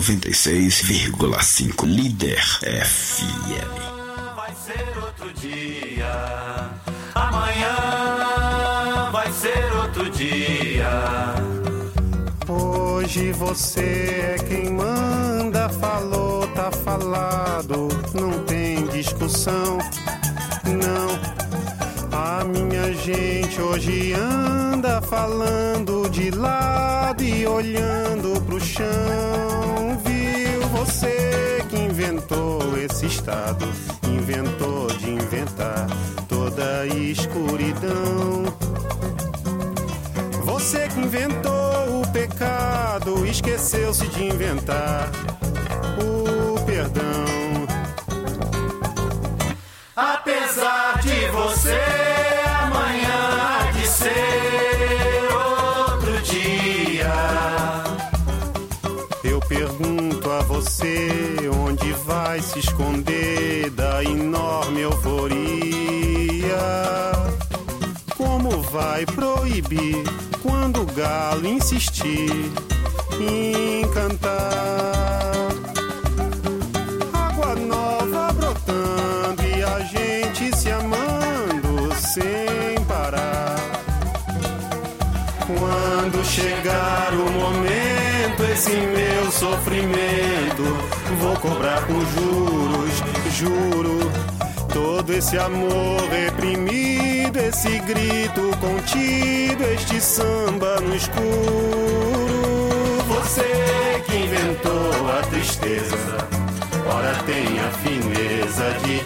96,5 Líder FM. Vai ser outro dia, amanhã vai ser outro dia. Hoje você é quem manda, falou, tá falado, não tem discussão, não. A minha gente hoje anda falando de lado e olhando pro chão. Viu você que inventou esse estado, inventou de inventar toda a escuridão. Você que inventou o pecado, esqueceu-se de inventar o perdão. Apesar de você, amanhã há de ser outro dia. Eu pergunto a você, onde vai se esconder da enorme euforia? Como vai proibir quando o galo insistir em cantar? Água nova brotando e a gente se amando sem parar. Quando chegar o momento, esse meu sofrimento vou cobrar com juros, juro. Todo esse amor reprimido, esse grito contido, este samba no escuro. Você que inventou a tristeza, ora tem a fineza de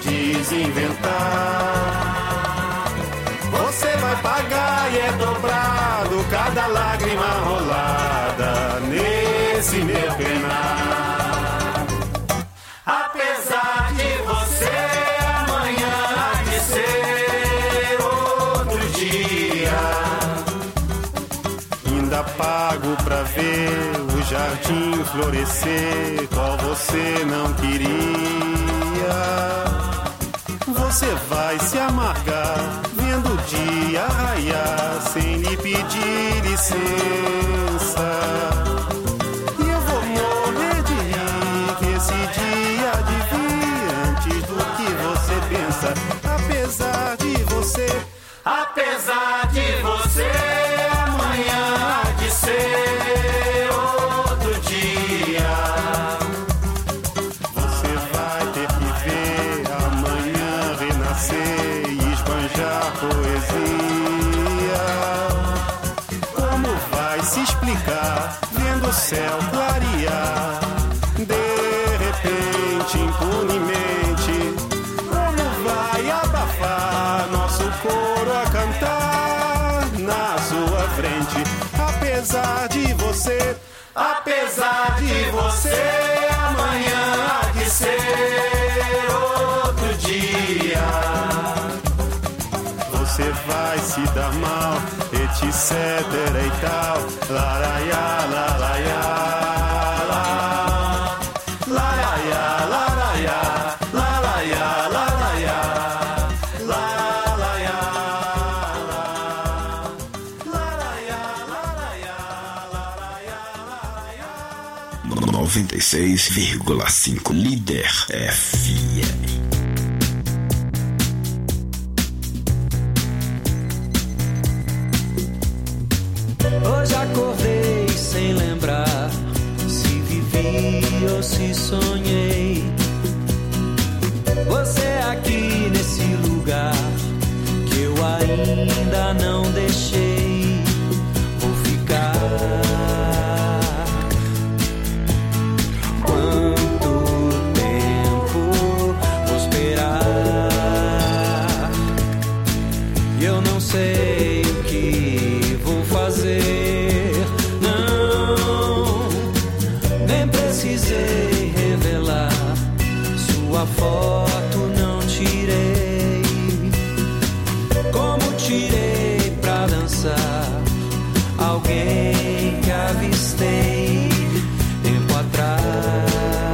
desinventar. Você vai pagar e é dobrado cada lágrima rolada nesse meu penar. Apesar de você, amanhã há de ser outro dia. Ainda pago pra ver o jardim florescer, qual você não queria. Você vai se amargar vendo o dia raiar sem lhe pedir licença. E eu vou morrer de rir que esse dia há de vir antes do que você pensa. Apesar de você, amanhã há de ser outro dia. Você vai ter que ver amanhã renascer e esbanjar poesia. Como vai se explicar vendo o céu clarear de repente, impunemente? Como vai abafar nosso coro a cantar na sua frente? Apesar de você, amanhã há de ser outro dia. Você vai se dar mal, etc e tal. Laraiá, laraiá, laraiá, laraiá, laraiá, laraiá, laraiá, laraiá, laraiá, 96,5 Líder FM. Hoje acordei sem lembrar se vivi ou se sonhei. Você aqui nesse lugar que eu ainda não deixei. Vou ficar. Quanto tempo vou esperar? Eu não sei o que vou fazer. Não, nem precisei revelar. Sua foto não tirei. Como tirei pra dançar? Alguém que avistei tempo atrás.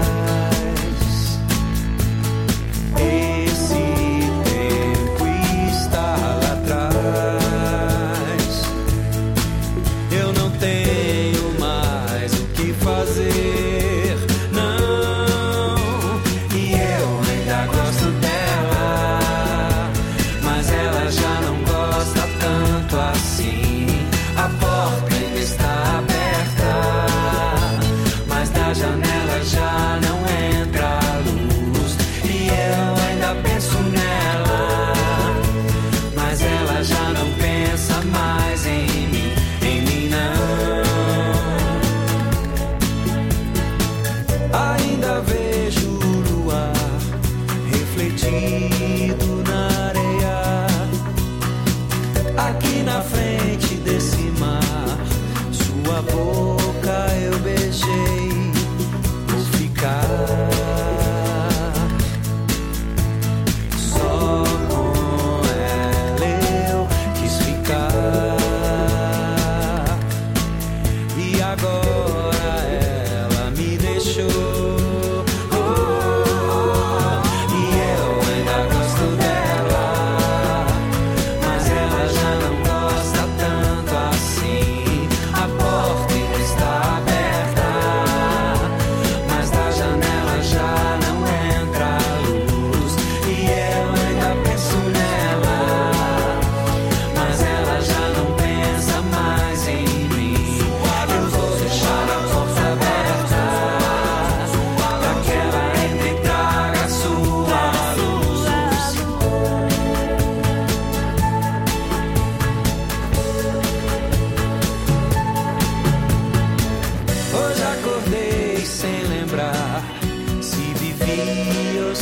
Esse tempo está lá atrás. Eu não tenho mais o que fazer.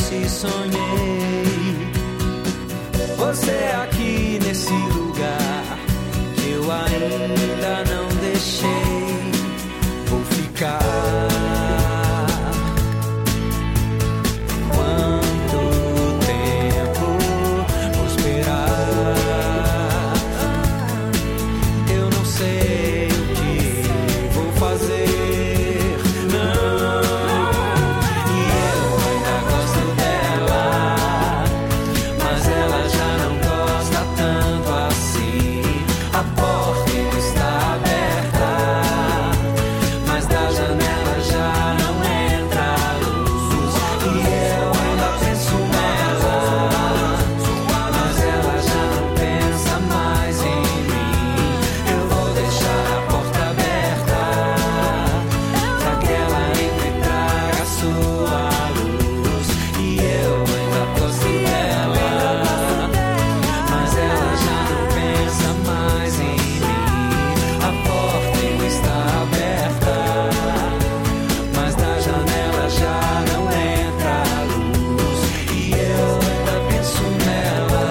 doce sonhei. Você aqui nesse lugar que eu ainda não deixei. Vou ficar. Quanto tempo vou esperar? Eu não sei o que vou fazer. Não. E eu ainda gosto dela, mas ela já não gosta tanto assim. A porta está aberta, mas da janela já não entra a luz. E eu ainda penso nela, mas ela já não pensa mais em mim. Eu vou deixar a porta aberta pra que ela entre e traga sua luz. E eu ainda gosto dela, mas ela já não pensa mais em mim. A porta está aberta, mas da janela já não entra a luz. E eu ainda penso nela.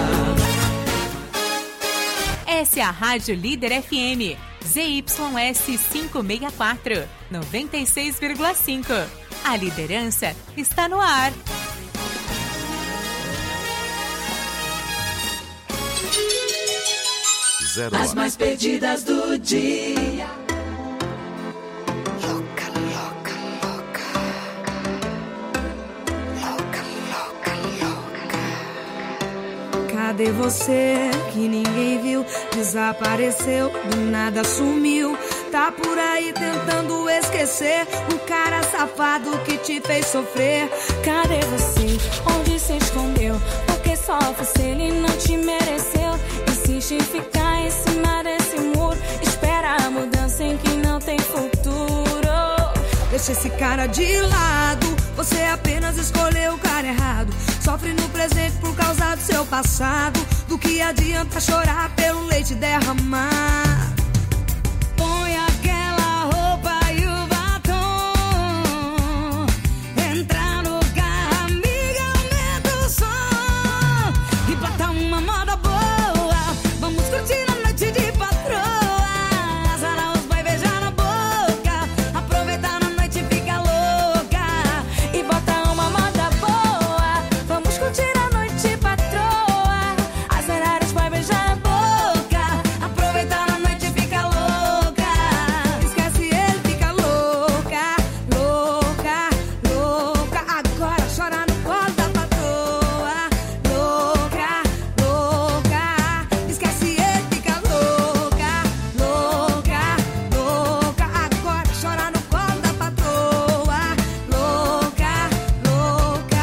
Essa é a Rádio Líder FM, ZYS 564, 96,5. A liderança está no ar. Zero As hora. mais pedidas do dia. Cadê você que ninguém viu? Desapareceu, do nada sumiu. Tá por aí tentando esquecer o cara safado que te fez sofrer. Cadê você? Onde se escondeu? Porque só você ele não te mereceu. Insiste em ficar em cima desse muro. Espera a mudança em que não tem futuro. Deixa esse cara de lado, você apenas escolheu o cara errado. Sofre no presente por causa do seu passado. Do que adianta chorar pelo leite derramar? Põe aquela roupa e o batom. Entra no carro, amiga, aumenta o som. E bota uma moda boa. Vamos curtir a noite de patroa. Azar os vai beijar na boca. Aproveitar na noite e fica louca. E bota uma moda boa. Vamos curtir a noite, patroa. As horários vai beijar na boca. Aproveitar na noite e fica louca. Esquece ele, fica louca. Louca, louca. Agora chora no colo da patroa. Louca, louca. Esquece ele, fica louca. Louca, louca. Agora chora no colo da patroa. Louca, louca.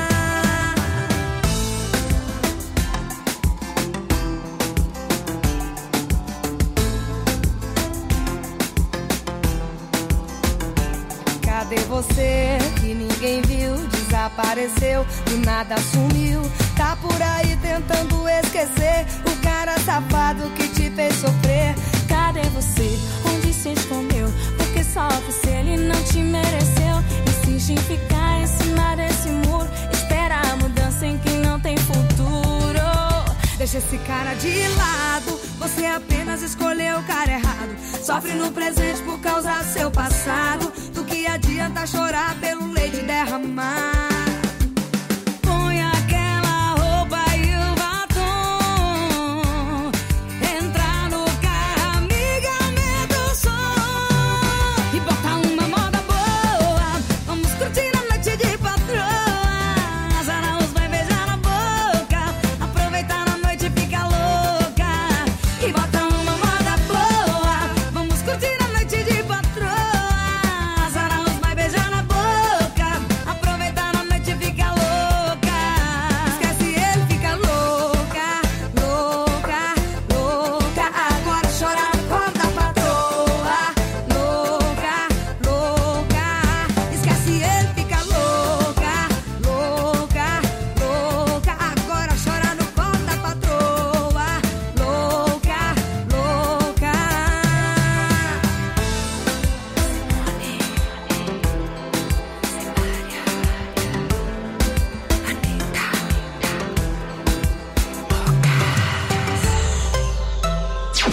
Cadê você que ninguém viu? Desapareceu, do nada sumiu. Tá por aí tentando esquecer o cara safado que te fez sofrer. Cadê você? Onde se escondeu? Porque só você ele não te mereceu. Insiste em ficar em cima desse muro. Espera a mudança em que não tem futuro. Deixa esse cara de lado, você apenas escolheu o cara errado. Sofre no presente por causa do seu passado. Do que adianta chorar pelo leite derramar? Põe aquela roupa e o batom. Entra no carro, amiga, aumenta o som. E bota uma moda boa. Vamos curtir a noite de patroa. As araús vai beijar na boca. Aproveitar na noite e fica louca. E bota uma moda boa. Vamos curtir a noite de patroa. As araús vai beijar na boca. Aproveitar na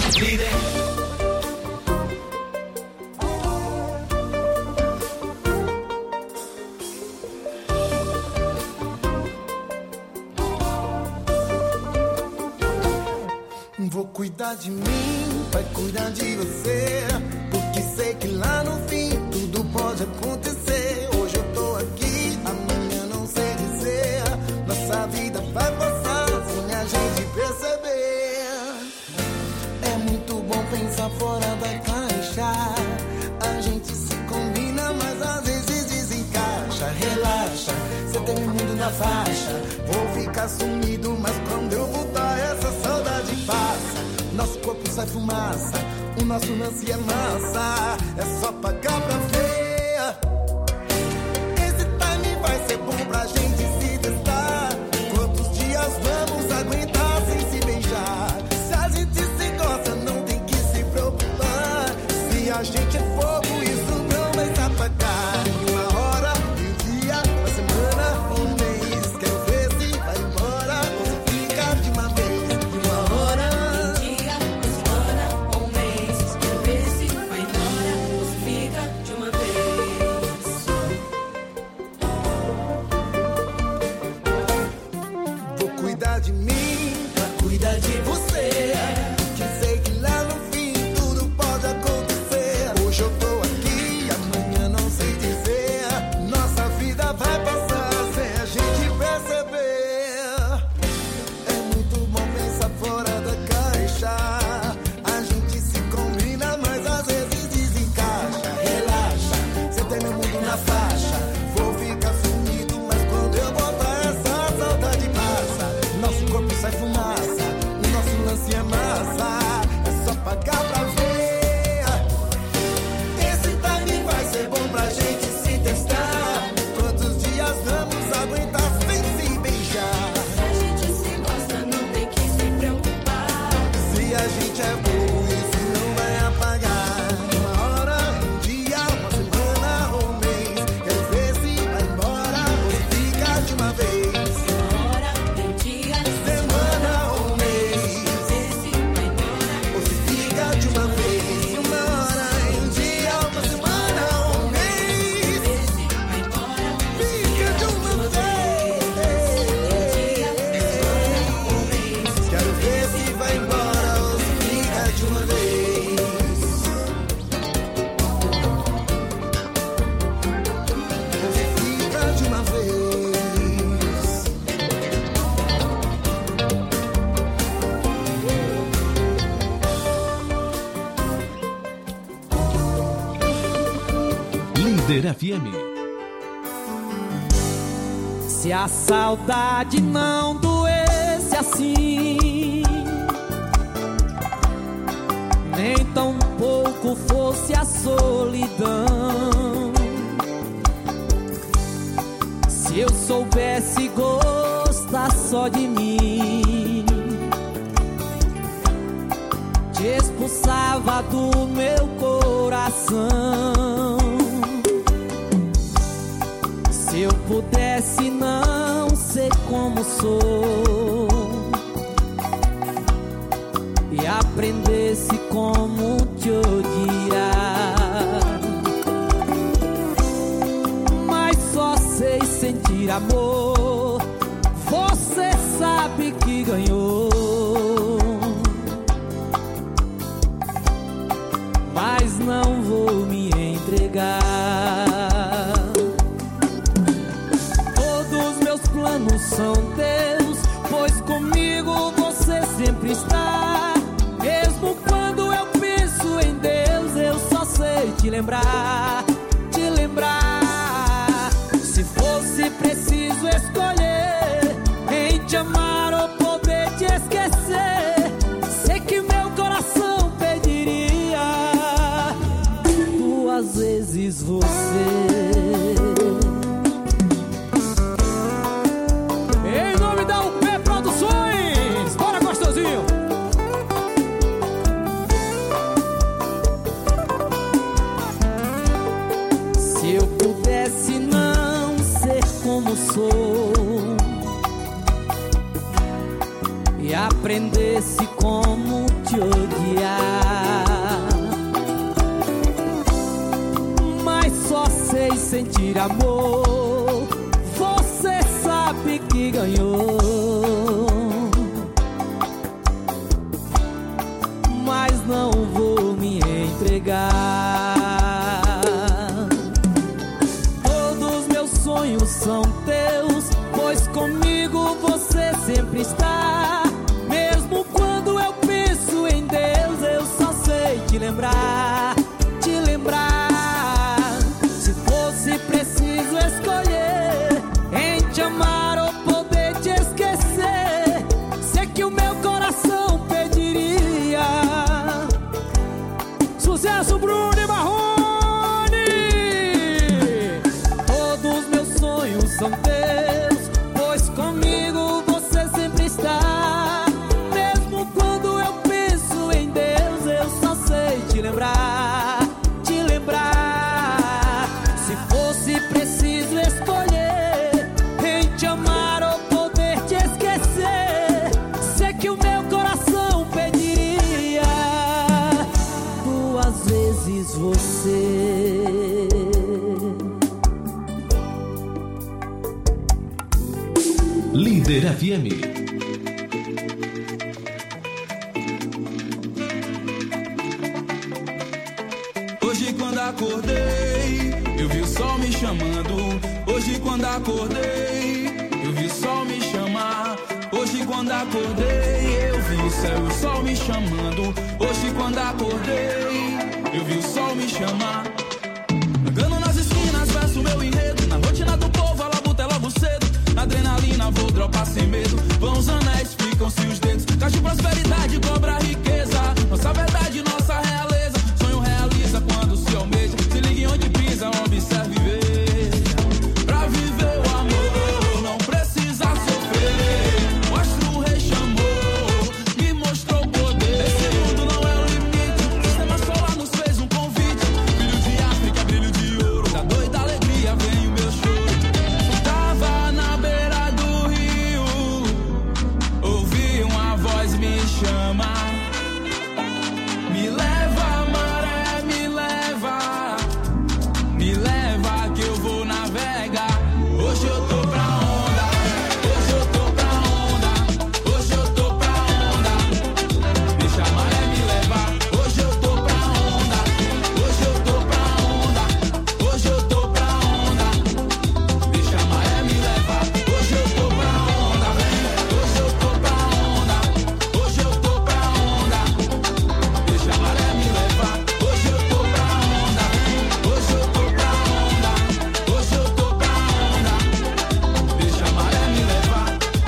Líder. Vou cuidar de mim, vai cuidar de você, porque sei que lá no fim tudo pode acontecer. Hoje eu tô aqui, amanhã não sei dizer. Nossa vida vai passar sem a gente perceber. É muito bom pensar fora da caixa. A gente se combina, mas às vezes desencaixa. Relaxa, você tem o mundo na faixa. Vou ficar sumido, mas quando eu voltar essa saudade passa. Nosso corpo sai fumaça, o nosso lance é massa. É só pagar pra ver. Esse time vai ser bom pra gente se testar. Quantos dias vamos aguentar sem se beijar? Se a gente se gosta, não tem que se preocupar. Se a gente é fogo, isso não vai se apagar. Uma hora, um dia, uma semana, um mês. Quero ver se vai embora ou se fica de uma vez. Uma hora, um dia, uma semana, um mês. Quero ver se vai embora ou se fica de uma vez. Vou cuidar de mim, pra cuidar de você. Que sei que lá no fim tudo pode acontecer. Hoje eu tô aqui, amanhã não sei dizer. Nossa vida vai passar sem a gente perceber. É muito bom pensar fora da caixa. A gente se combina, mas às vezes desencaixa. Relaxa, você tem meu mundo na faixa. Vou ficar sumido, mas quando eu voltar essa saudade passa. Nosso corpo sai fumaça, o nosso lance é massa. É só pagar pra ver. Esse time vai ser bom pra gente se testar. Quantos dias vamos aguentar sem se beijar? Se a gente se gosta, não tem que se preocupar. Se a gente é bom, isso não vai apagar. Uma hora, um dia, uma semana ou um mês. Quero ver se vai embora ou se fica de uma vez. Uma hora, um dia, semana ou um mês. Ver se vai embora ou se fica de uma vez. Uma hora, um dia, uma semana ou um mês. Ver se vai embora ou se fica de uma vez. Quero ver se vai embora ou se fica de uma vez. Ou se fica de uma vez. Líder FM. Se a saudade não doesse assim, nem tão pouco fosse a solidão. Se eu soubesse gostar só de mim, te expulsava do meu coração. Se eu pudesse não ser como sou e aprendesse como te odiar, mas só sei sentir amor, você sabe que ganhou. Mas não vou me entregar. Todos meus planos são teus, pois comigo você sempre está. Mesmo quando eu penso em Deus, eu só sei te lembrar, te lembrar. Se fosse preciso escolher em te amar ou poder te esquecer, sei que meu coração pediria duas vezes você. Em nome da UP Produções, bora gostosinho! Se eu pudesse não ser como sou e aprendesse como te odiar, mas só sei sentir amor. Você sabe que ganhou, mas não vou me entregar. Todos meus sonhos são teus, pois comigo você sempre está. Mesmo quando eu penso em Deus, eu só sei te lembrar, te lembrar. Se fosse preciso escolher em te amar ou poder te esquecer, sei que o meu coração pediria. Sucesso, Bruno e Marrone! Todos meus sonhos são teus, pois comigo você sempre está. Mesmo quando eu penso em Deus, eu só sei te lembrar, te lembrar. Se fosse preciso escolher em te amar ou poder te esquecer, sei que o meu coração pediria duas vezes você. Líder FM. Hoje quando acordei, eu vi o sol me chamando. Hoje quando acordei, eu vi o sol me chamar. Hoje quando acordei, eu vi o céu e o sol me chamando. Hoje quando acordei, eu vi o sol me chamar. Andando nas esquinas, verso meu enredo. Na rotina do povo, a labuta é logo cedo. Na adrenalina vou dropar sem medo. Vão os anéis, ficam-se os dedos. Caixa de prosperidade, cobra riqueza. Nossa verdade, nossa realeza. Sonho realiza quando se almeja. Se ligue onde pisa, observe e veja. Pra viver o amor, não precisa sofrer. O astro rei chamou, me mostrou poder. Esse mundo não é o limite. O sistema solar nos fez um convite. Filho de África, brilho de ouro. Da doida alegria vem o meu choro. Tava na beira do rio, ouvi uma voz me chamar. Me leva, maré, me leva. Me leva que eu vou navegar. Hoje eu tô pra onda. Hoje eu tô pra onda. Hoje eu tô pra onda. Deixa a maré me levar. Hoje eu tô pra onda. Hoje eu tô pra onda. Hoje eu tô pra onda. Deixa a maré me levar. Hoje eu tô pra onda. Hoje eu tô pra onda. Hoje eu tô pra onda. Deixa a maré me levar. Hoje eu tô pra onda. Hoje eu tô pra onda. Hoje eu tô pra onda. Deixa a maré me levar.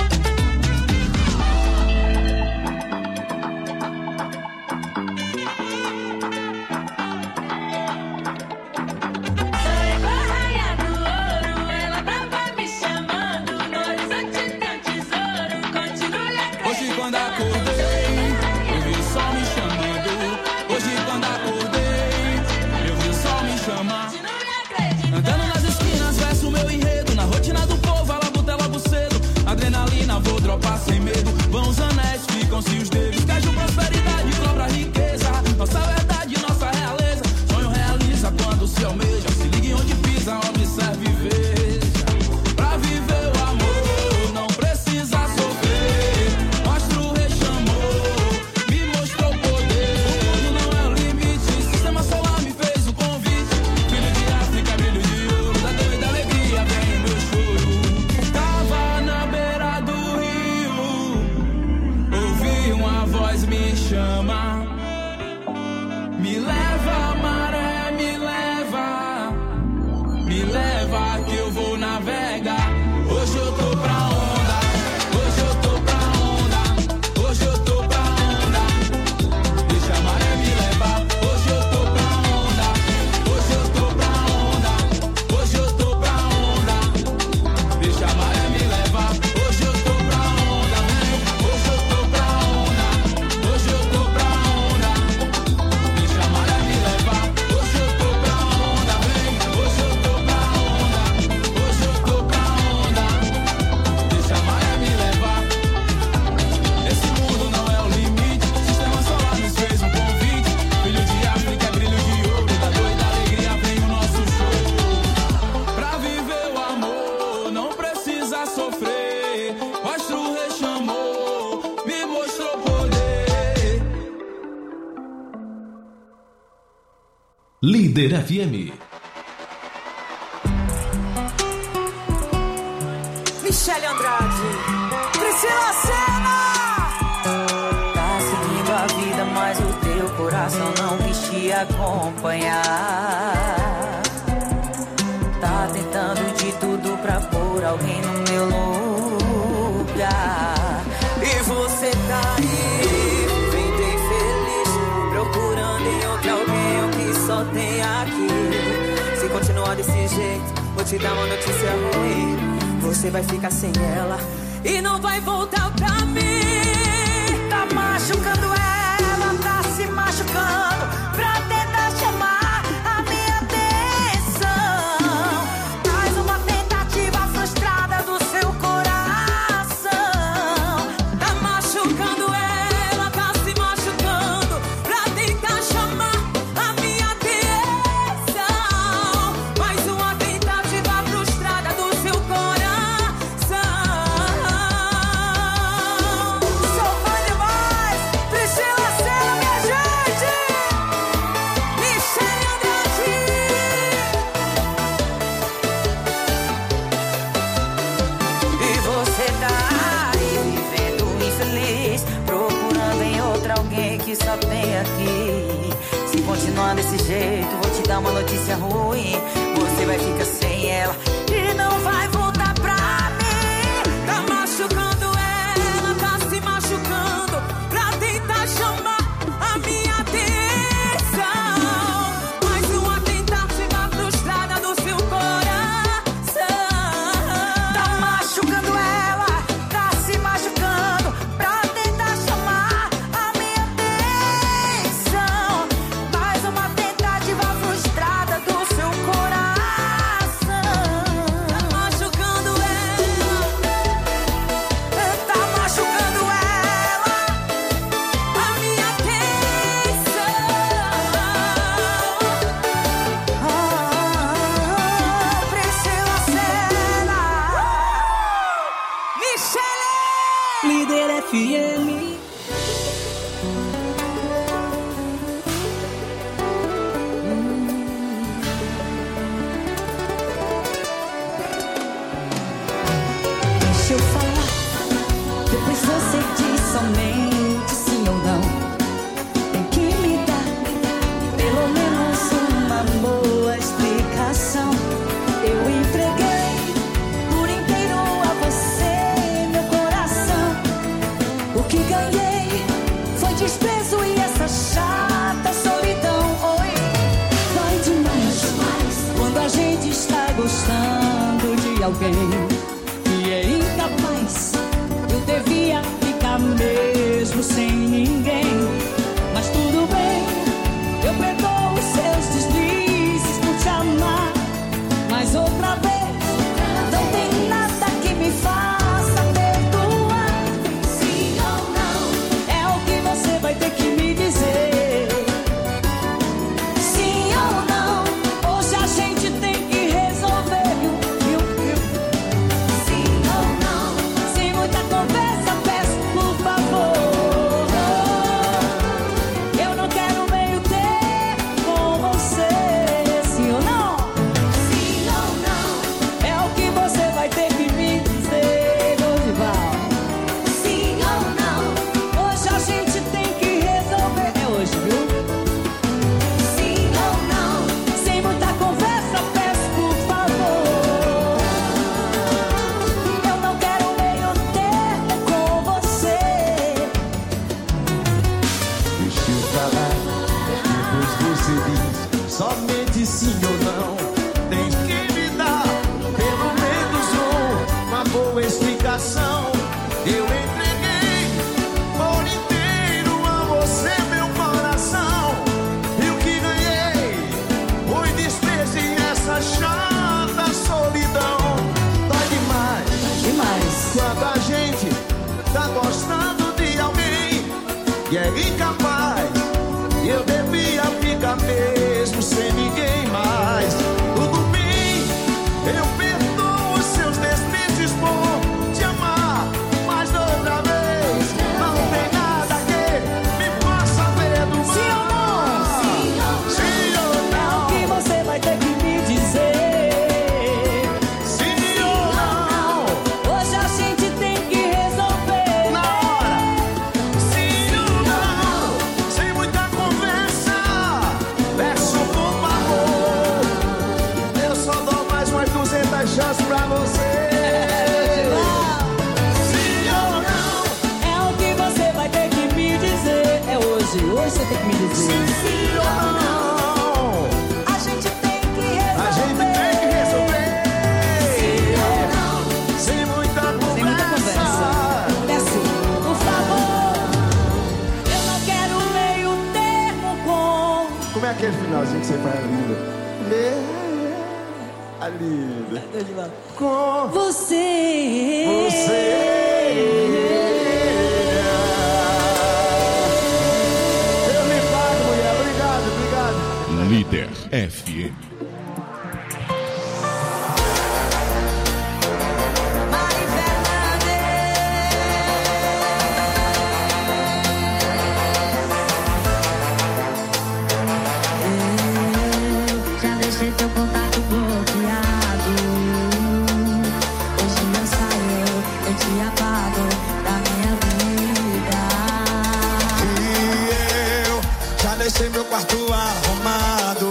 Sou igual a raia do ouro, ela tava me chamando. No horizonte tem um tesouro, continue acreditando. Hoje quando acordei, eu vi o sol me chamando. Hoje quando acordei, eu vi o sol me chamar. Andando nas esquinas, verso meu enredo. Na rotina do povo, a labuta é logo cedo. Adrenalina, vou dropar sem medo. Vão os anéis, ficam-se os dedos. Caixa de prosperidade, cobra riqueza. Nossa verdade, nossa realeza. Sonho realiza quando se almeja. Se ligue onde pisa, observe e veja. Pra viver o amor, não precisa sofrer. O astro rei chamou, me mostrou poder. O mundo não é o limite. O sistema solar me fez o convite. Filho de África, brilho de ouro. Da doida alegria vem o meu choro. Tava na beira do rio, ouvi uma voz me chamar. Me leva, maré, me leva. Me leva que eu vou navegar. Hoje eu tô pra onda. Hoje eu tô pra onda. Hoje eu tô pra onda. Deixa a maré me levar. Hoje eu tô pra onda. Hoje eu tô pra onda. Hoje eu tô pra onda. Deixa a maré me levar. Hoje eu tô pra onda. Hoje eu tô pra onda. Hoje eu tô pra onda. Deixa a maré me Líder FM. Michele Andrade, Priscila Senna. Tá seguindo a vida, mas o teu coração não quis te acompanhar. Tá tentando de tudo pra pôr alguém no meu lugar. E você tá aí, vivendo infeliz, procurando em outro alguém o que só tem aqui. Se continuar desse jeito, vou te dar uma notícia ruim. Você vai ficar sem ela e não vai voltar pra mim. Tá machucando ela, tá se machucando pra tentar chamar a minha atenção. Mais uma tentativa frustrada do seu coração. Tá machucando ela, tá se machucando pra tentar chamar a minha atenção. Mais uma tentativa frustrada do seu coração. Só tem aqui. Se continuar desse jeito, vou te dar uma notícia ruim. Você vai ficar sem ela e não vai voltar pra mim. Tá machucando ela, tá se machucando pra tentar chamar a minha atenção. Mais uma tentativa frustrada do seu coração. Tá machucando ela, tá se machucando pra tentar chamar a minha atenção. Mais uma tentativa frustrada do seu coração. Tá machucando ela, tá machucando ela, a minha atenção. Priscila Senna, Michele, Líder FM. Deixa eu falar, depois você diz somente sim ou não. Tem que me dar pelo menos uma boa explicação. Eu entreguei por inteiro a você meu coração. O que ganhei foi desprezo e essa chata solidão. Oi, dói demais quando a gente está gostando de alguém e é incapaz. Eu devia ficar mesmo sem ninguém, mas tudo bem, eu perdoo os seus deslizes por te amar. Mas outra vez, não tem nada que me faça perdoar. Sim ou não, é o que você vai ter que me dizer. Sim ou não, hoje a gente tem que resolver. Sim ou não, sem muita conversa, peço por favor. Eu não quero meio termo com você. Sim ou não? Sim ou não, é o que você vai ter que me dizer, Dorival. Sim ou não, hoje a gente tem que resolver. É hoje, viu? Sim ou não, sem muita conversa, peço por favor. Eu não quero meio termo com você. Deixa eu falar, depois você diz somente sim ou não. Tem que me dar pelo menos uma boa explicação. Eu entreguei por inteiro a você meu coração. E o que ganhei foi desprezo e essa chata solidão. Dói demais quando a gente tá gostando de alguém e é incapaz. E eu devia ficar mesmo sem ninguém mais. Tudo bem, eu perdoo os seus despejos por te amar. Mas outra vez, não tem nada que me faça perdoar. Sim ou não? Sim ou não? Como é aquele finalzinho que você faz, linda? A linda. Com você. Eu me pago, mulher. Obrigado. Líder FM. Teu contato bloqueado. Hoje eu saio, eu te apago da minha vida. E eu já deixei meu quarto arrumado.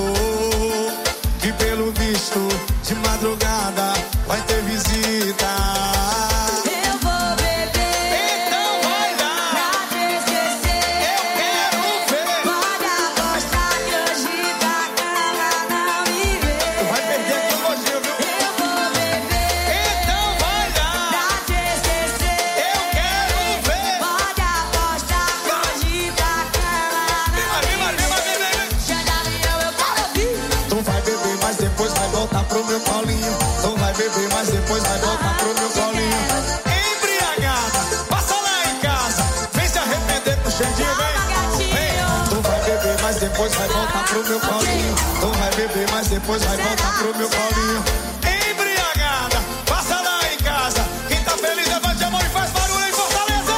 E pelo visto, de madrugada vai ter visita. Eu vou beber, então vai lá, pra te esquecer. Eu quero ver. Pode apostar que hoje da cama não me vê. Vai perder aqui hoje, viu? Eu vou beber, então vai lá, pra te esquecer. Eu quero ver. Pode apostar que hoje da cama não me vê. Xandarinho, eu quero ouvir. Tu vai beber, mas depois vai voltar pro meu colinho. Tu vai beber, mas depois vai voltar pro meu colinho. Embriagada, passa lá em casa. Vem se arrepender com o Xandinho, vem. Tu vai beber, mas depois vai voltar pro meu colinho. Tu vai beber, mas depois vai voltar pro meu colinho. Embriagada, passa lá em casa. Quem tá feliz, levante a mão e faz barulho em Fortaleza.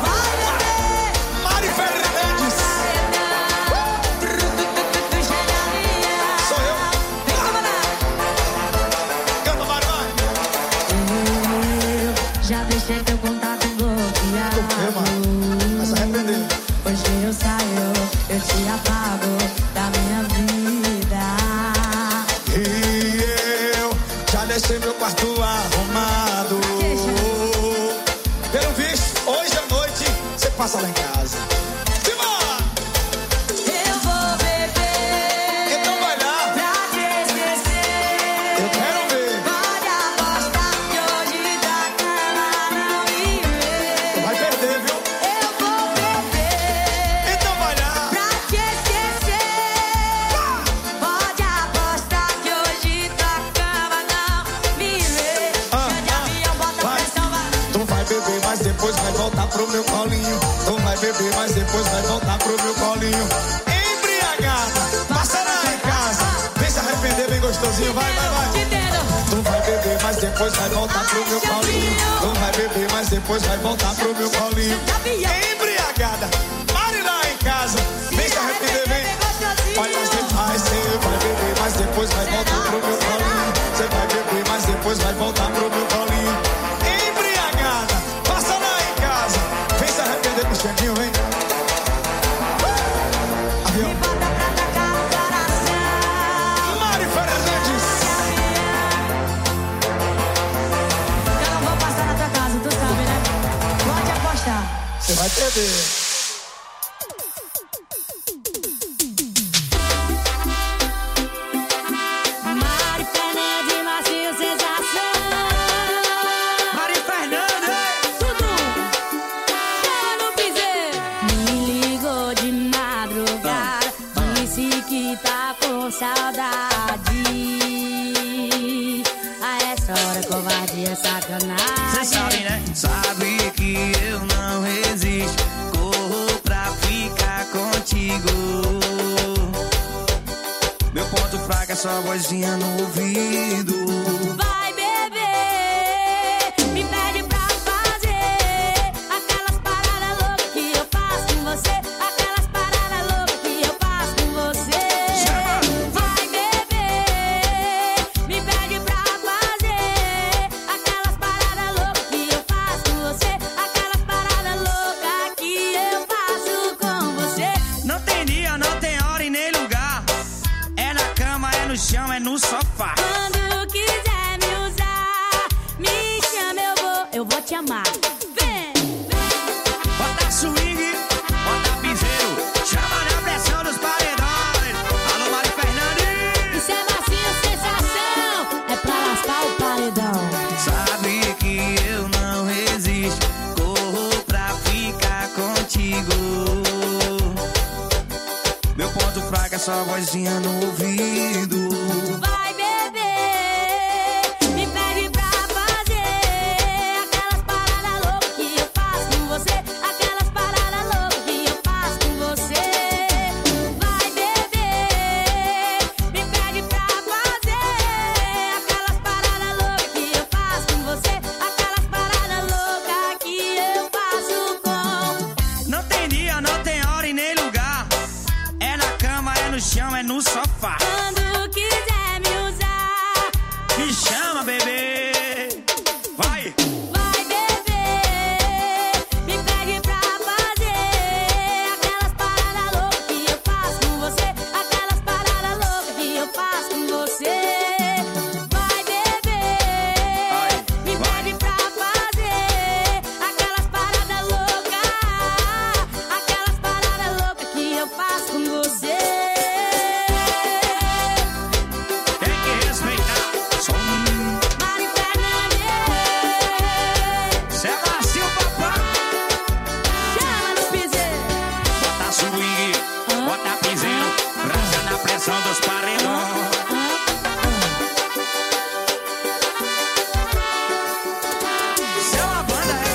Mari Fernandes. Sou eu. Canta, Mari, vai. Já deixei teu contato bloqueado. Vai se arrepender. Hoje eu saio, eu te apago da minha vida. E eu já deixei meu quarto arrumado. Pelo visto, hoje à noite você passa lá em casa. Simbora! Eu vou beber, Então vai lá, pra te esquecer. eu quero ver. Pode apostar que hoje da cama não me vê. Vai perder, viu? Eu vou beber, Então vai lá. pra te esquecer. Pode apostar que hoje da cama não me vê. Xande avião, bota vai. pressão, vai. Tu vai beber, mas depois vai voltar pro meu colinho. Tu vai beber, mas depois vai voltar pro meu colinho. Embriagada, passa lá em casa. Vem se arrepender bem gostosinho, vai. Tu vai beber, mas depois vai voltar pro meu colinho. Tu vai beber, mas depois vai voltar pro meu colinho. Embriagada, pare lá em casa. Vem se arrepender bem. Olha, você vai beber, mas depois vai voltar pro meu colinho. Você vai beber, mas depois vai voltar pro meu colinho. Embriagada, passa lá em casa. Vem se arrepender com o Xandinho, vem. Avião. Mari Fernandes. Eu não vou passar na tua casa, tu sabe, né? Pode apostar. Você vai perder. Mari Fernandes, macio sensação. Mari Fernandes. Tudo. Chama no piseiro. Me ligou de madrugada, disse que tá com saudade. A essa hora covardia é sacanagem. Cê sabe, né? Sabe que eu não resisto. Corro pra ficar contigo. Meu ponto fraco é sua vozinha no ouvido. Vai beber, me pede pra fazer aquelas paradas loucas que eu faço com você. Aquelas paradas loucas que eu faço com você. Vai beber, me pede pra fazer aquelas paradas loucas que eu faço com você. Aquelas paradas loucas que eu faço com você. Não tem dia, não tem hora e nem lugar. É na cama, é no chão, é no sofá. Quando quiser me usar, me chama, eu vou te amar. Vem, Bota swing, bota piseiro. Chama na pressão dos paredões. Alô, Mari Fernandes. isso é macio sensação, é pra lascar o paredão. Sabe que eu não resisto. Corro pra ficar contigo. Meu ponto fraco é só a vozinha no ouvido. Vai beber, me pede pra fazer aquelas paradas loucas que eu faço com você. Aquelas paradas loucas que eu faço com você. Vai beber, me pede pra fazer aquelas paradas loucas que eu faço com você. Aquelas paradas loucas que eu faço com. Não tem dia, não tem hora e nem lugar. É na cama, é no chão, é no sofá. Quando quiser me usar, Me chama, bebê. Vai. vai beber, me pede pra fazer aquelas paradas loucas que eu faço com você. Aquelas paradas loucas que eu faço com você. Vai beber, me pede pra fazer aquelas paradas loucas. Aquelas paradas loucas que eu faço com você. Tem que respeitar. Som. Mari Fernandes, Cê é macio, papai. chama no piseiro. Bota swing, bota piseiro. Brasa na pressão dos paredões. Cê é uma banda, é?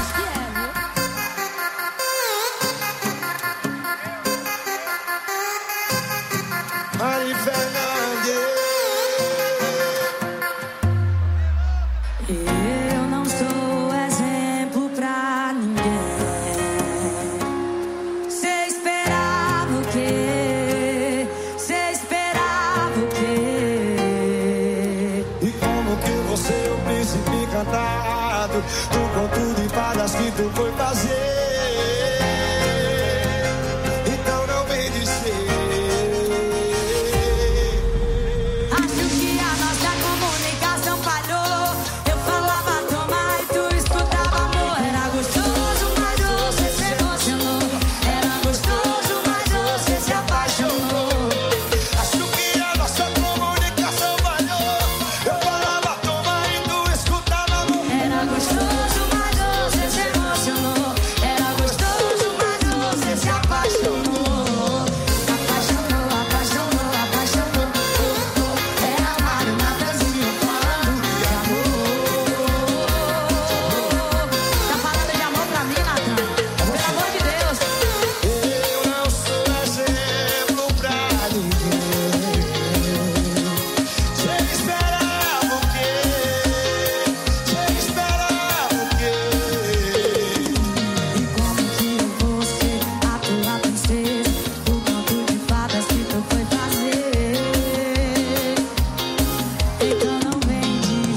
Mari Fernandes. Eu não sou exemplo pra ninguém. Cê esperava o quê? Cê esperava o quê? E como que você é o príncipe encantado? Tu conto de fadas que tu foi fazer. Então não vem dizer. Acho que a nossa comunicação falhou. Eu falava tomar e tu escutava amor. Era gostoso, mas você se emocionou. Era gostoso, mas você se apaixonou. Acho que a nossa comunicação falhou. Eu falava tomar e tu escutava amor. Era gostoso, mas você se emocionou. Era gostoso, mas você se apaixonou. Apaixonou, apaixonou, apaixonou. É amar o Natanzinho falando de amor. Tá falando de amor pra mim, Natan? Pelo amor de Deus. Eu não sou exemplo pra ninguém. Você esperava o quê? Você esperava o quê? E como que eu vou ser a tua princesa? O conto de fadas que tu foi fazer. Então não vem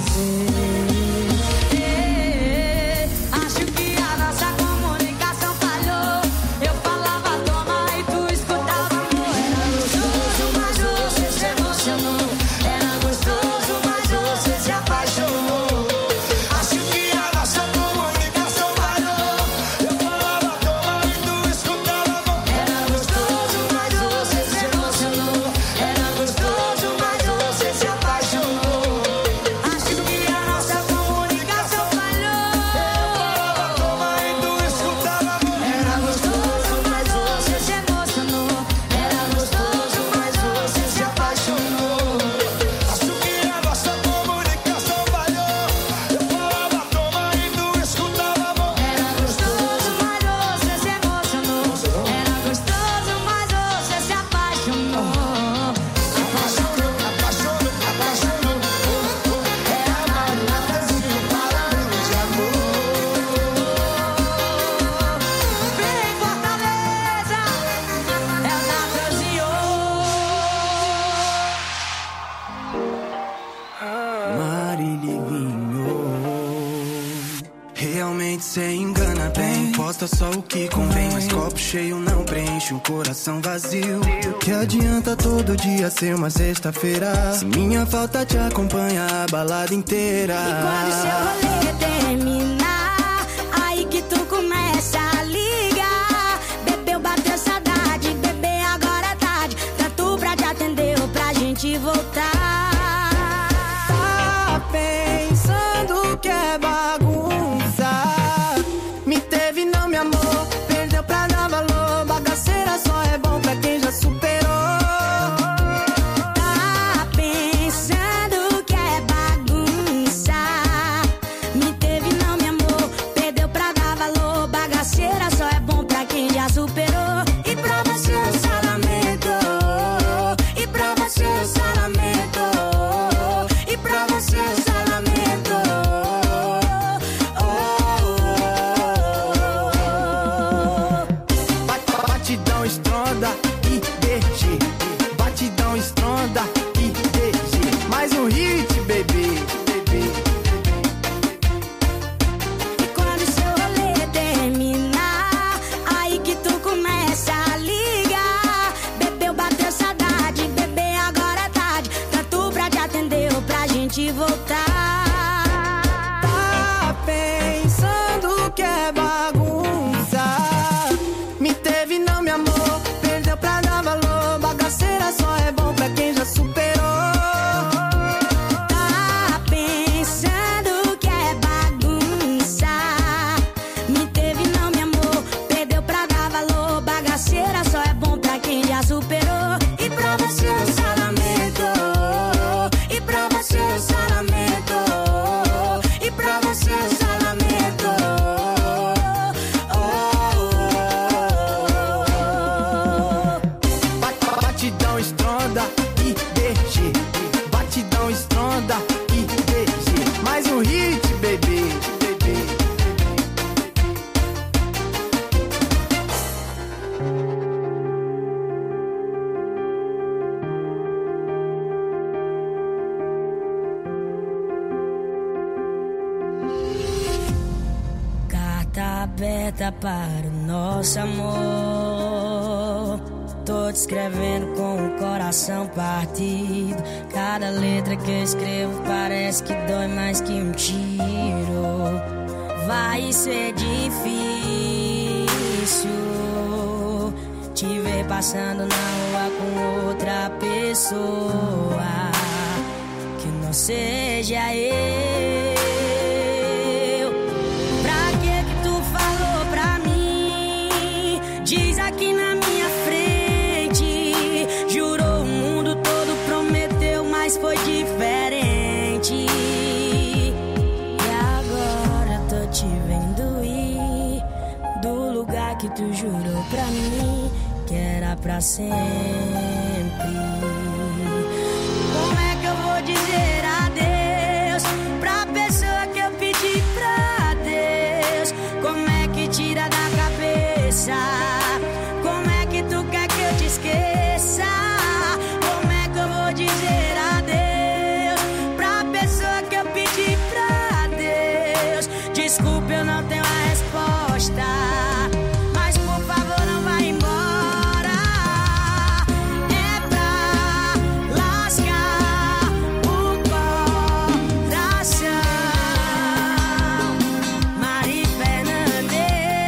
dizer. Acho que a nossa comunicação falhou. Eu falava toma e tu escutava amor. Era gostoso, mas você se emocionou. Era gostoso, mas você se apaixonou. Acho que a nossa comunicação falhou. Eu falava tomar e tu escutava amor. Era gostoso, mas você se emocionou. Era gostoso, mas você se apaixonou. Acho que a nossa comunicação falhou. Tomar e tu escutava amor. Era gostoso, mas você se emocionou. Era gostoso, mas você se apaixonou. Acho que a nossa comunicação falhou. Eu falava tomar e tu escutava amor. Era gostoso, mas você se emocionou. Era gostoso, mas você se apaixonou. Apaixonou, apaixonou, apaixonou. É amar o Natanzinho falando de amor. Vem Fortaleza, é o Natanzinho. Marilinho, realmente cê engana bem. Posta só o que convém, mas copo cheio não preenche um coração vazio. Que adianta todo dia ser uma sexta-feira se minha falta te acompanha a balada inteira? E quando seu rolê terminar, aí que tu começa a ligar. Bebeu, bateu saudade, bebê, agora é tarde. Tanto pra te atender ou pra gente voltar. Tá pensando que é bagunça? Me teve, não me amou, perdeu pra dar valor. Bagaceira só é bom pra quem já superou. batidão estronda, IDG. Batidão estronda, IDG. Mais um hit, bebê. Carta aberta para o nosso amor. Tô te escrevendo com o coração partido. Cada letra que eu escrevo parece que dói mais que um tiro. Vai ser difícil te ver passando na rua com outra pessoa que não seja eu. Pra que tu falou pra mim? Diz aqui na minha frente. Jurou o mundo todo, prometeu, mas foi diferente. E agora tô te vendo ir do lugar que tu jurou pra mim que era pra sempre. Como é que eu vou dizer adeus pra pessoa que eu pedi pra Deus? Como é que tira da cabeça? Como é que tu quer que eu te esqueça? Como é que eu vou dizer adeus pra pessoa que eu pedi pra Deus? Desculpa, eu não tenho a resposta, mas por favor não vai embora. É pra lascar o coração. Mari Fernandes.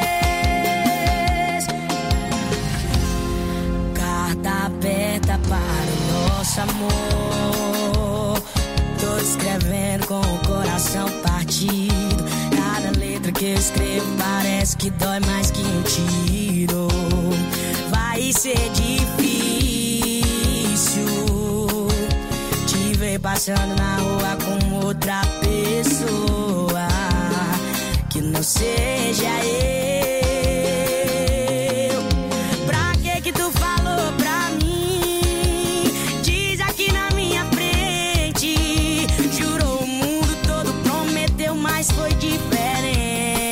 Carta aberta para o nosso amor. Tô escrevendo com o coração partido. Cada letra que eu escrevo parece que dói mais que um tiro. Vai ser difícil te ver passando na rua com outra pessoa que não seja eu. Pra que tu falou pra mim? Diz aqui na minha frente. Jurou o mundo todo, prometeu, mas foi diferente.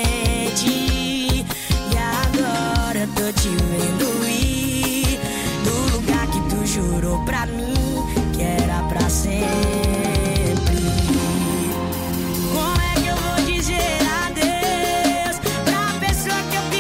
E agora tô te vendo ir do lugar que tu jurou pra mim que era pra sempre. Como é que eu vou dizer adeus pra pessoa que eu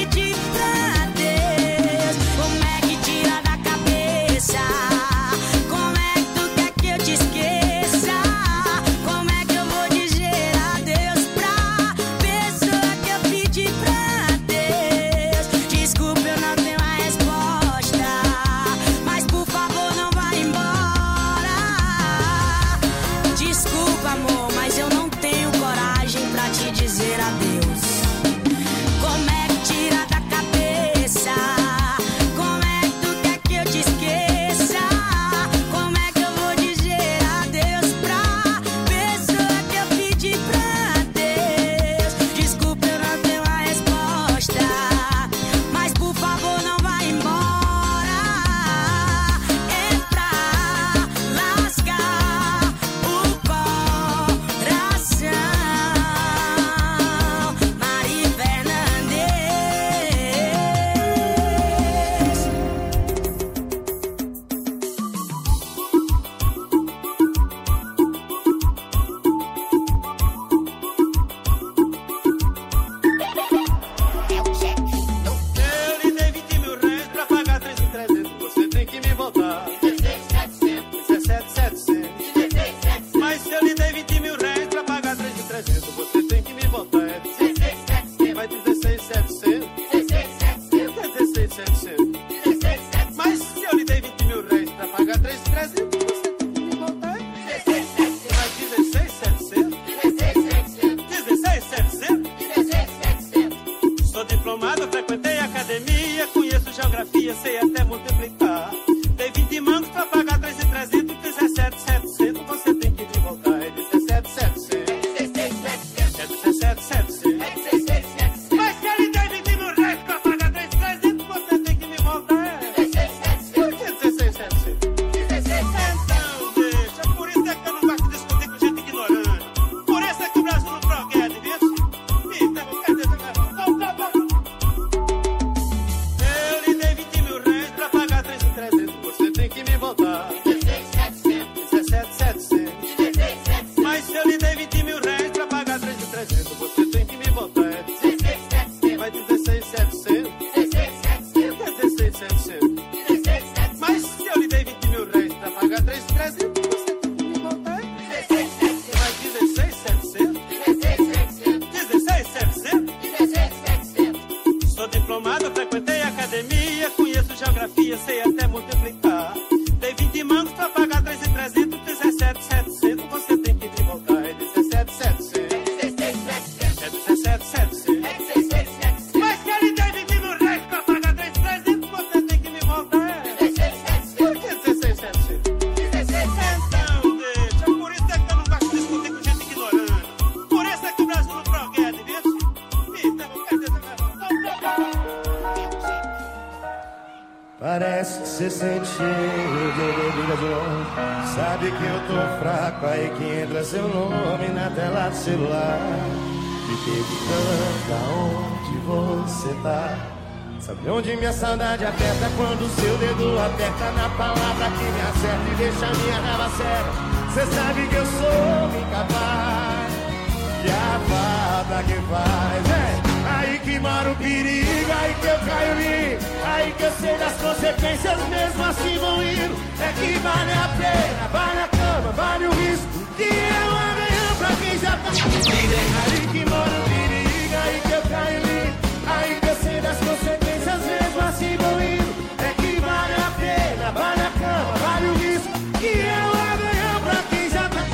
zoom. Sabe que eu tô fraco, aí que entra seu nome na tela do celular. Me perguntando aonde você tá. Sabe onde minha saudade aperta quando o seu dedo aperta na palavra que me acerta e deixa a minha raiva séria. Cê sabe que eu sou incapaz de a falta que faz, aí que mora o perigo, aí que eu caio livre, aí que eu sei das consequências, mesmo assim vão indo. É que vale a pena, vale a cama, vale o risco, que é um amanhã pra quem já tá. Aí que mora o perigo, aí que eu caio livre, aí que eu sei das consequências, mesmo assim vão indo. É que vale a pena, vale a cama, vale o risco, que é um amanhã pra quem já tá.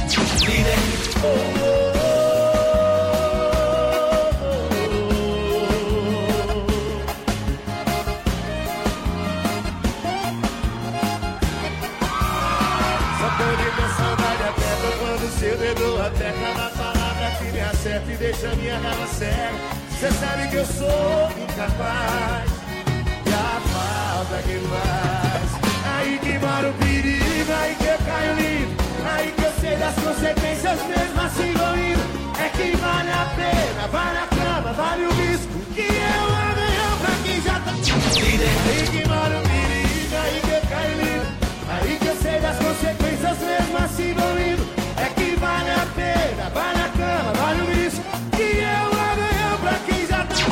Seu dedo aperta na palavra que me acerta e deixa minha raiva cega. Cê sabe que eu sou incapaz e a falta que faz. Aí que mora o perigo, aí que eu caio livre, aí que eu sei das consequências, mesmo assim vou indo. É que vale a pena, vale a cama, vale o risco, que é o amanhã pra quem já tá. Aí que mora o perigo, aí que eu caio livre, aí que eu sei das consequências, mesmo assim vou indo. É que vale a pena, vale a cama, vale o risco, que é o amanhã pra quem já tá.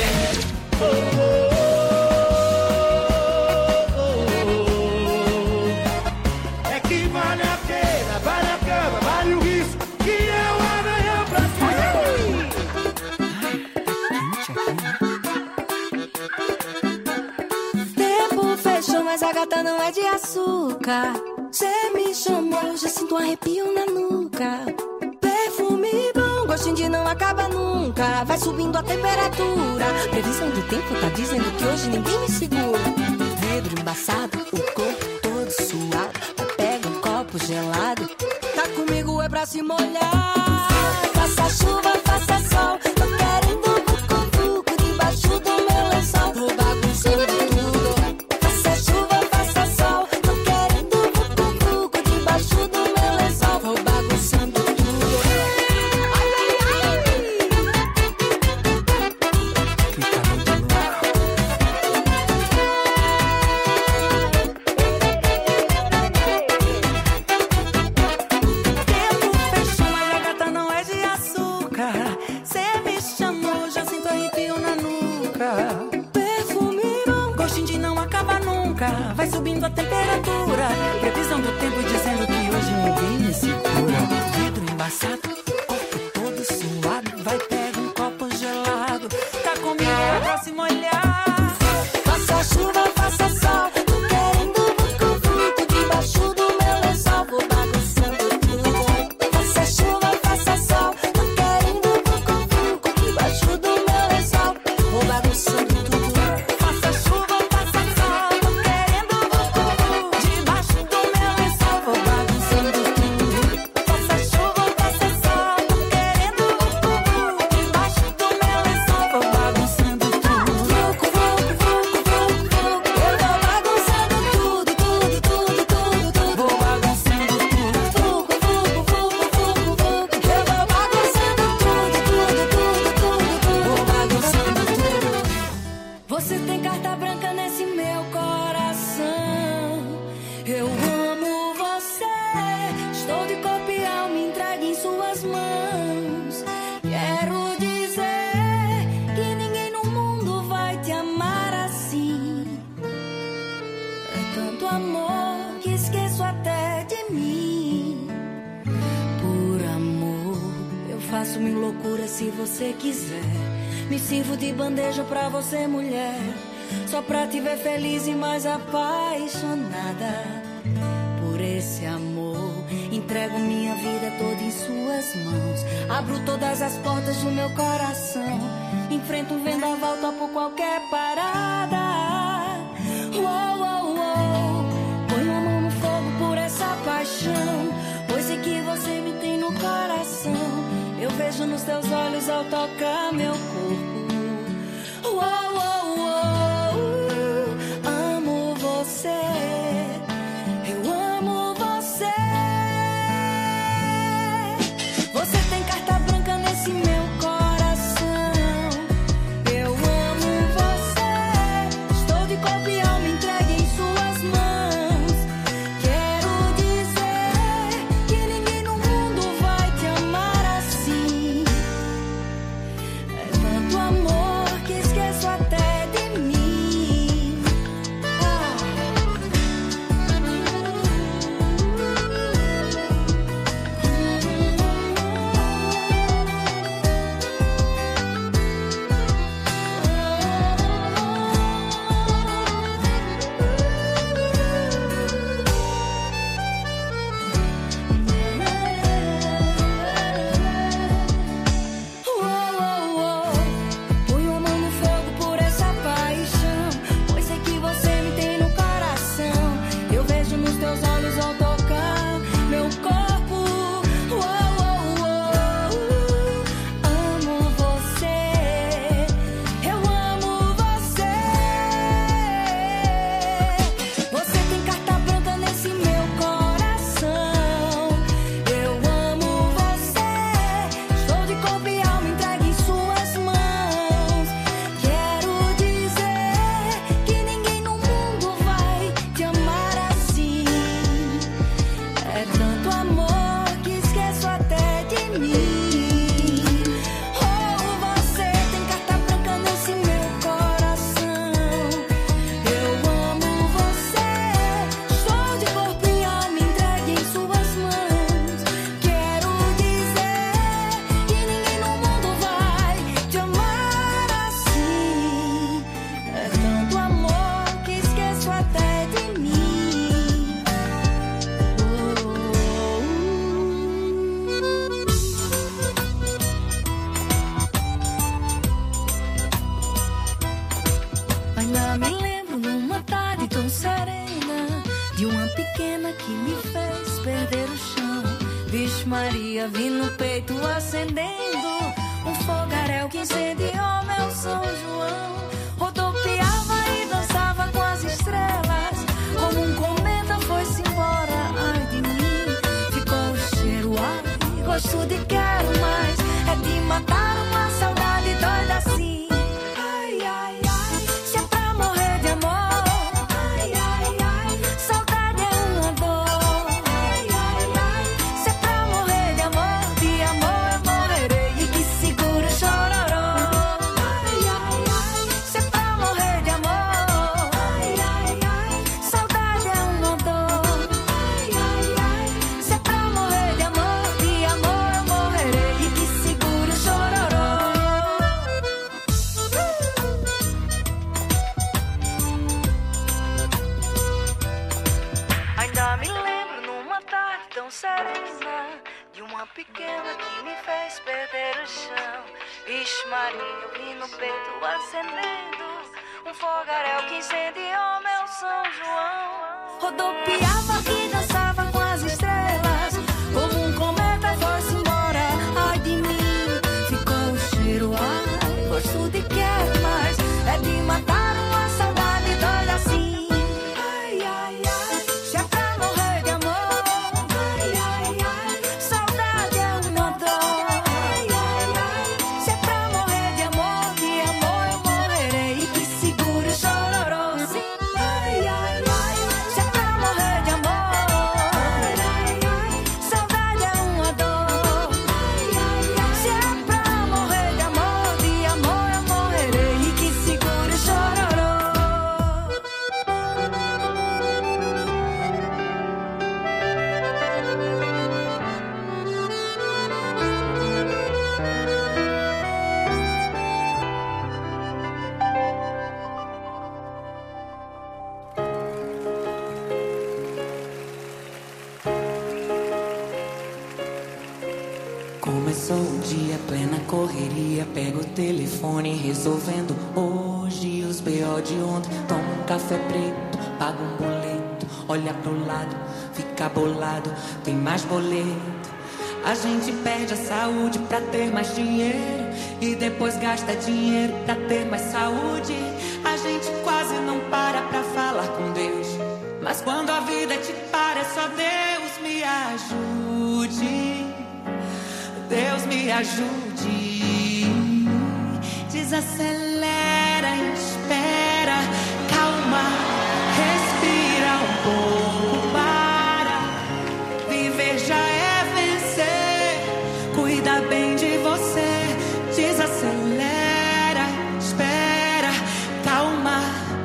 É que vale a pena, vale a cama, vale o risco, que é o amanhã pra quem. Tempo fechou, mas a gata não é de açúcar. Cê me chamou, já sinto um arrepio na nuca. Perfume bom, gostinho de não acaba nunca. Vai subindo a temperatura. Previsão do tempo tá dizendo que hoje ninguém me segura. Vidro embaçado, o corpo todo suado. Pega um copo gelado. Tá comigo é pra se molhar. Faça chuva, faça sol. Tô querendo vucu-vucu debaixo do meu lençol. Tô bagunçando tudo. Faça chuva, faça sol. Tô querendo vucu-vucu debaixo do meu lençol. Tô bagunçando tudo. Ai, ai, ai. Fica muito louco. Tempo fechou, mas a gata não é de açúcar. Cê me chamou, já sinto arrepio na nuca. Perfume bom, gostinho de não acaba nunca. Vai subindo a temperatura. Previsão do tempo dizendo que hoje ninguém me segura. Vidro embaçado, corpo todo suado. Vai pegar um copo gelado. Tá comigo é pra se molhar. Faça chuva, faça sol. Tô querendo vucu-vucu debaixo do meu lençol. Vou bagunçando tudo. Faça chuva, faça sol. Tô querendo vucu-vucu debaixo do meu lençol. Vou bagunçando tudo. Faça chuva, faça sol. Tô querendo vucu-vucu debaixo do meu lençol. Vou bagunçando tudo. Faça chuva, faça sol. Tô querendo vucu-vucu debaixo do meu lençol. Vou bagunçando tudo. Eu vou bagunçando tudo, tudo, tudo, tudo, tudo. Vou bagunçando tudo. Eu vou bagunçando tudo, tudo, tudo, tudo, tudo. Vou bagunçando tudo. Você tem carta branca nesse meu coração. Eu amo você. Estou de corpo e alma entregue em suas mãos. Quero dizer que ninguém no mundo vai te amar assim. É tanto amor que esqueço até de mim. Por amor, eu faço mil loucuras se você quiser. Me sirvo de bandeja pra você, mulher. Só pra te ver feliz e mais apaixonada. Por esse amor, entrego minha vida toda em suas mãos. Abro todas as portas do meu coração. Enfrento um vendaval, topo qualquer parada. Uou, uou, uou. Ponho a mão no fogo por essa paixão. Pois sei que você me tem no coração. Eu vejo nos teus olhos ao tocar meu corpo. Uou, uou, uou. Amo você. Eu amo pequena que me fez perder o chão. Vixe Maria, vi no peito acendendo um fogaréu que incendiou meu São João. Rodopiava e dançava com as estrelas, como um cometa foi-se embora, ai de mim. Ficou o cheiro, ai, gosto de quero mais, é de matar uma saudade doida assim. Ai, ai, ai, se é pra morrer de amor, ai, ai, ai, saudade é uma dor. Ai, ai, ai, se é pra morrer de amor eu morrerei e que segura o chororô. Ai, ai, ai, se é pra morrer de amor, ai, ai, ai, saudade é uma dor. Ai, ai, ai, se é pra morrer de amor eu morrerei e que segura o chororô. Ainda me lembro numa tarde tão serena de uma pequena que me fez perder o chão. Vixe Maria, eu vi no peito acendendo um fogaréu que incendiou meu São João. Rodopiava e dançava com as estrelas, como um cometa foi-se embora, ai de mim. Ficou o cheiro, ai, gosto de quero mais, é de matar uma saudade doida assim. Ai, ai, ai, se é pra morrer de amor, ai, ai, ai, saudade é uma dor. Ai, ai, ai, se é pra morrer de amor eu morrerei e que segure o chororô. Sim. Ai, ai, ai, se é pra morrer de amor, ai, ai, ai, saudade é uma dor. Ai, ai, ai, se é pra morrer de amor eu morrerei e que segure o chororô. Começou o dia, plena correria. Pega o telefone, resolvendo hoje os B.O. de ontem. Toma um café preto, paga um boleto. Olha pro lado, fica bolado, tem mais boleto. A gente perde a saúde pra ter mais dinheiro e depois gasta dinheiro pra ter mais saúde. A gente quase não para pra falar com Deus, mas quando a vida te para é só Deus me ajude. Deus me ajude. Desacelera, espera, calma, respira um pouco, para. Viver já é vencer, cuida bem de você. Desacelera, espera, calma,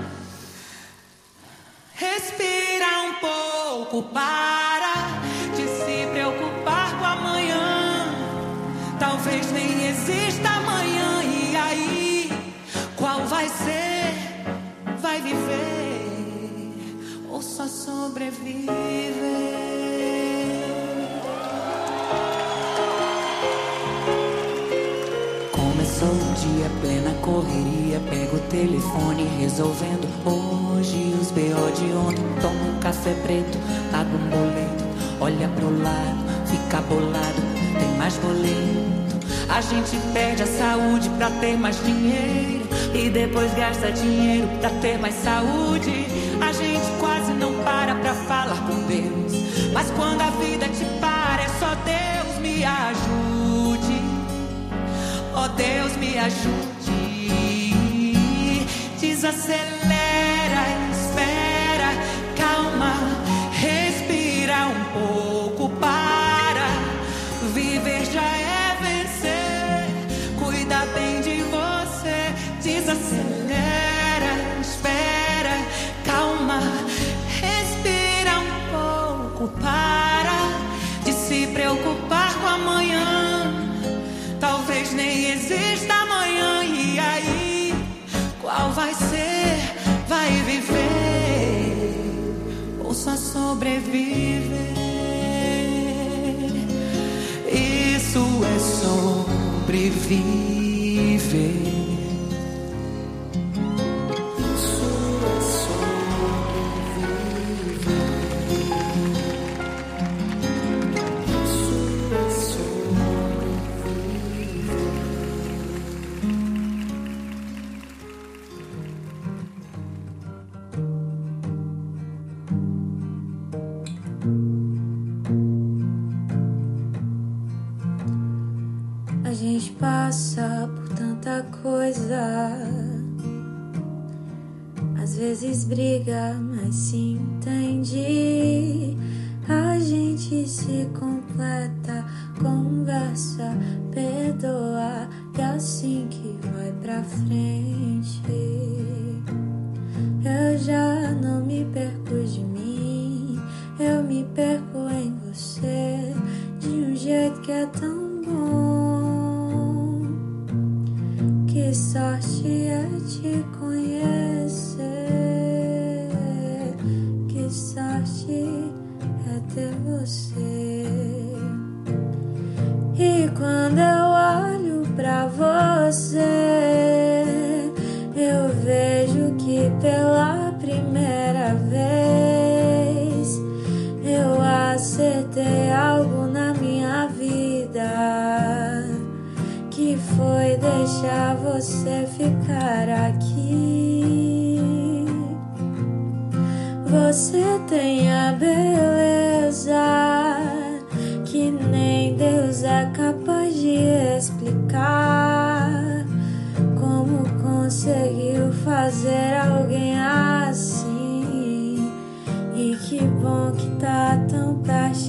respira um pouco, para de se preocupar com amanhã. Talvez nem exista amanhã, e aí, qual vai ser? Vai viver ou só sobreviver? Começou o dia, plena correria. Pega o telefone, resolvendo hoje os B.O. de ontem. Toma um café preto, paga um boleto. Olha pro lado, fica bolado, tem mais boleto. A gente perde a saúde pra ter mais dinheiro e depois gasta dinheiro pra ter mais saúde. A gente quase não para pra falar com Deus, mas quando a vida te para é só Deus me ajude. Oh, Deus me ajude. Desacelera, espera, calma, respira um pouco, para. Viver já é vencer, cuida bem de você. Desacelera, espera, calma, respira um pouco, para de se preocupar com amanhã. Talvez nem exista amanhã, e aí, qual vai ser? Vai viver ou só sobreviver? Isso é sobreviver. Isso é sobreviver. gente passa por tanta coisa. Às vezes briga, mas se entende. A gente se completa, conversa, perdoa, e assim que vai pra frente. Eu já não me perco de mim, eu me perco em você, de um jeito que é tão bom. Que sorte é te conhecer, que sorte é ter você. E quando eu olho pra você, eu vejo que pela primeira vez eu acertei algo na minha vida, que foi deixar você ficar aqui. Você tem a beleza que nem Deus é capaz de explicar.